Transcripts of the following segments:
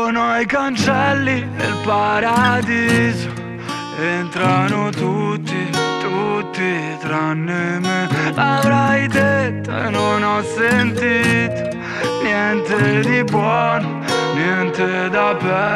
Sono ai cancelli del paradiso, entrano tutti, tutti tranne me. Avrai detto e non ho sentito niente di buono, niente da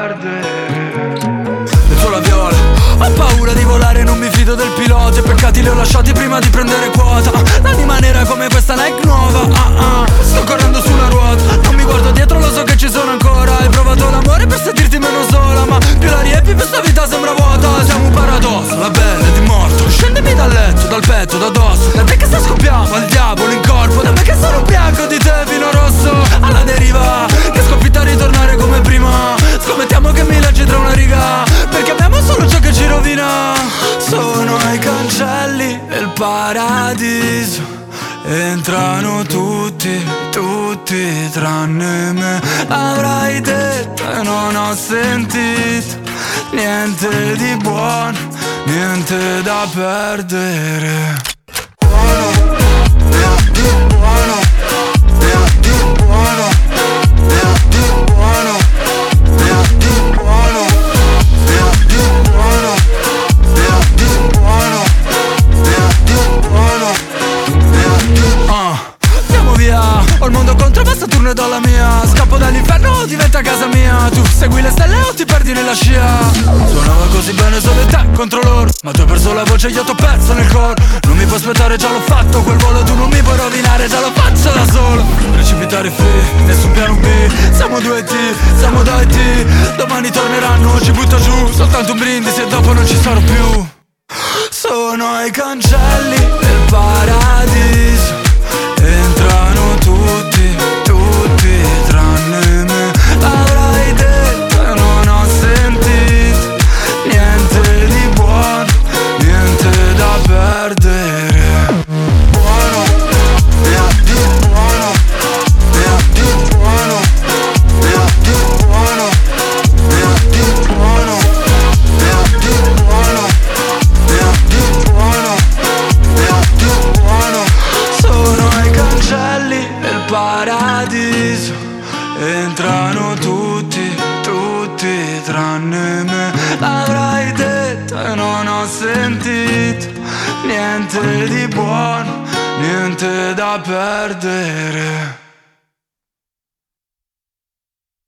perdere. Dentro la viola, ho paura di volare, non mi fido del pilota. I peccati li ho lasciati prima di prendere quota. L'anima nera come questa Nike nuova. Sto correndo sulla ruota, non mi guardo dietro, lo so che ci sono ancora. Hai provato l'amore per sentirti meno sola, ma più la riempi più sta vita sembra vuota. Siamo un paradosso, la bella è di morto. Scendimi dal letto, dal petto, da dosso. Da te che sta scoppiando, al diavolo in corpo. Da me che sono bianco, di te vino rosso. Alla deriva, che sconfitta a ritornare come prima. Scommettiamo che mi leggi tra una riga, perché abbiamo solo ciò che ci rovina. Sono ai cancelli del paradiso, entrano tutti, tutti tranne me. Avrai detto e non ho sentito niente di buono, niente da perdere. Buono, niente di buono, niente di buono, niente di buono, niente di buono, niente di buono, niente di buono, niente di buono, niente di buono. Andiamo via, ho il mondo contro me, Saturno è dalla mia. Scappo dall'inferno o diventa casa mia. Tu segui le stelle o ti perdi nella scia. Suonava così bene solo te contro loro, ma tu hai perso la voce e io t'ho perso nel coro. Non mi puoi aspettare, già l'ho fatto quel volo. Tu non mi puoi rovinare, già lo faccio da solo. Precipitare free, nessun piano B. Siamo due T, siamo da IT. Domani torneranno, ci butto giù. Soltanto un brindisi e dopo non ci sarò più. Sono ai cancelli del paradiso, entrano tutti, tutti tranne me. Avrai detto e non ho sentito niente di buono, niente da perdere. Buono, niente di buono, niente di buono, niente di buono, niente di buono, niente di buono, niente di buono, niente di buono. Sono ai cancelli del paradiso, entrano tutti, tutti tranne me. Avrai detto e non ho sentito niente di buono, niente da perdere.